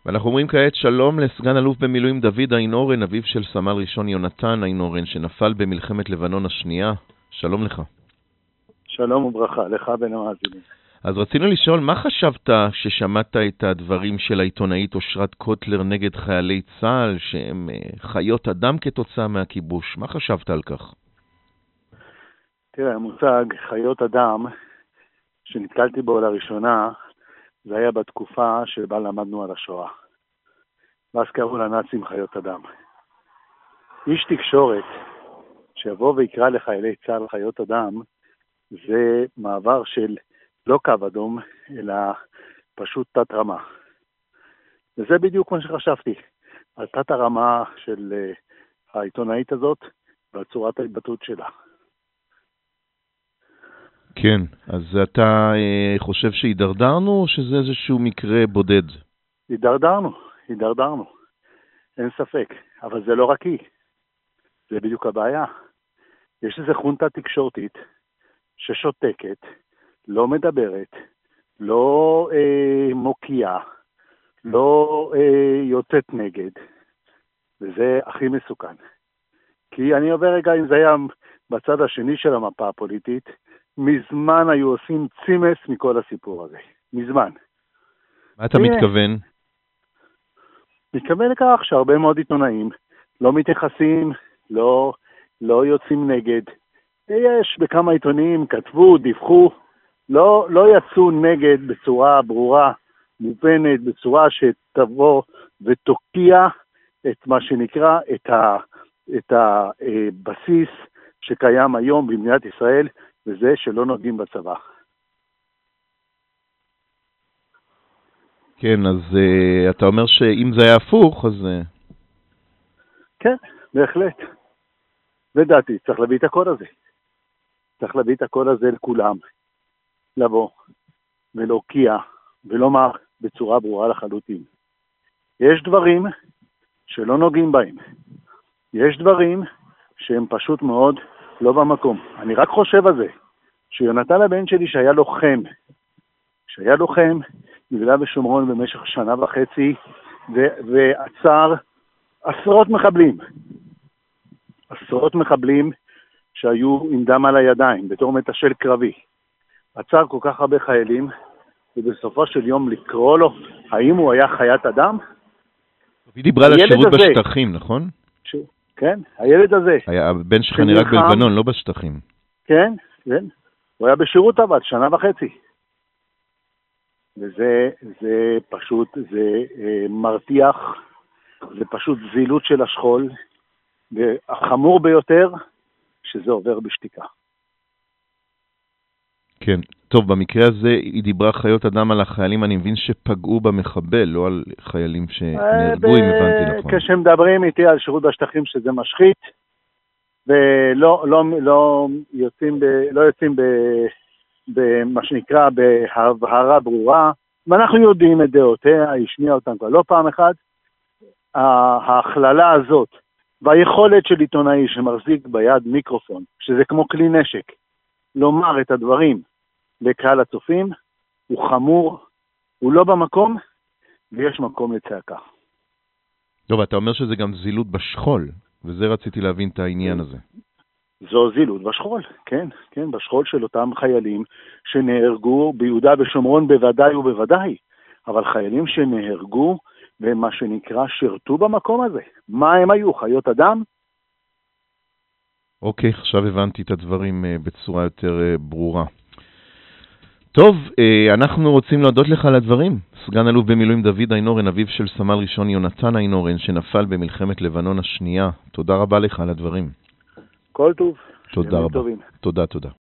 ואנחנו אומרים כעת שלום לסגן אלוף במילואים דוד איינורן, אביו של סמל ראשון יונתן איינורן, שנפל במלחמת לבנון השנייה. שלום לך. שלום וברכה, לך בין המאזינים. אז רצינו לשאול, מה חשבת ששמעת את הדברים של העיתונאית אושרת קוטלר נגד חיילי צה"ל, שהם חיות אדם כתוצאה מהכיבוש? מה חשבת על כך? תראה, המושג חיות אדם, שנתקלתי בו לראשונה, זה היה בתקופה שבה למדנו על השואה. ואז קראו לנאצים חיות אדם. איש תקשורת שיבוא ויקרא לחיילי צה"ל חיות אדם, זה מעבר של לא קו אדום, אלא פשוט תת רמה. וזה בדיוק מה שחשבתי, על תת הרמה של העיתונאית הזאת, ועל צורת ההתבטאות שלה. כן, אז אתה חושב שהידרדרנו, או שזה איזשהו מקרה בודד? הידרדרנו. אין ספק, אבל זה לא רק היא. זה בדיוק הבעיה. יש איזו חונטה תקשורתית ששותקת, לא מדברת, לא מוקיעה, לא יוצאת נגד, וזה הכי מסוכן. כי אני עובר רגע, אם זה היה בצד השני של המפה הפוליטית, מזמן היו עושים צימס מכל הסיפור הזה. מזמן. מה אתה מתכוון? מתכוון לכך שהרבה מאוד עיתונאים לא מתייחסים, לא יוצאים נגד. יש בכמה עיתונים, כתבו, דיווחו, לא יצאו נגד בצורה ברורה, מובנת, בצורה שתבוא ותוקיע את מה שנקרא, את הבסיס שקיים היום במדינת ישראל, וזה שלא נוגעים בצבא. כן, אז אתה אומר שאם זה היה הפוך, אז... כן, בהחלט. לדעתי, צריך להביא את הקול הזה. צריך להביא את הקול הזה לכולם. לבוא ולהוקיע ולומר בצורה ברורה לחלוטין. יש דברים שלא נוגעים בהם. יש דברים שהם פשוט מאוד לא במקום. אני רק חושב על זה, שיונתן הבן שלי שהיה לוחם ביהודה ושומרון במשך 1.5 שנה, ועצר עשרות מחבלים שהיו עם דם על הידיים, בתור מתשל קרבי. עצר כל כך הרבה חיילים, ובסופו של יום לקרוא לו, האם הוא היה חיית אדם? היא דיברה על השירות בשטחים, נכון? כן, הילד הזה. הבן שלך נראה בלבנון, לא בשטחים. כן. הוא היה בשירות אבל 1.5 שנה. וזה פשוט, זה מרתיח, זה פשוט זילות של השכול, והחמור ביותר, שזה עובר בשתיקה. כן, טוב, במקרה הזה היא דיברה חיות אדם על החיילים, אני מבין שפגעו במחבל, לא על חיילים שנהרגו, אם הבנתי נכון. כשמדברים איתי על שירות בשטחים שזה משחית, ולא יוצאים במה שנקרא בהבהרה ברורה, ואנחנו יודעים את דעותיה, השמיע אותם כבר לא פעם אחת, ההכללה הזאת, והיכולת של עיתונאי שמחזיק ביד מיקרופון, שזה כמו כלי נשק, לומר את הדברים לקהל הצופים, הוא חמור, הוא לא במקום, ויש מקום לצעקה. טוב, אתה אומר שזה גם זילות בשכול, וזה רציתי להבין את העניין הזה. זו זילות בשכול, כן, בשכול של אותם חיילים שנהרגו ביהודה ושומרון בוודאי ובוודאי, אבל חיילים שנהרגו במה שנקרא שרתו במקום הזה. מה הם היו? חיות אדם? אוקיי, עכשיו הבנתי את הדברים בצורה יותר ברורה. טוב, אנחנו רוצים להודות לך על הדברים. סגן אלוף במילואים דוד איינורן, אביו של סמל ראשון יונתן איינורן, שנפל במלחמת לבנון השנייה. תודה רבה לך על הדברים. כל טוב. תודה רבה. תודה.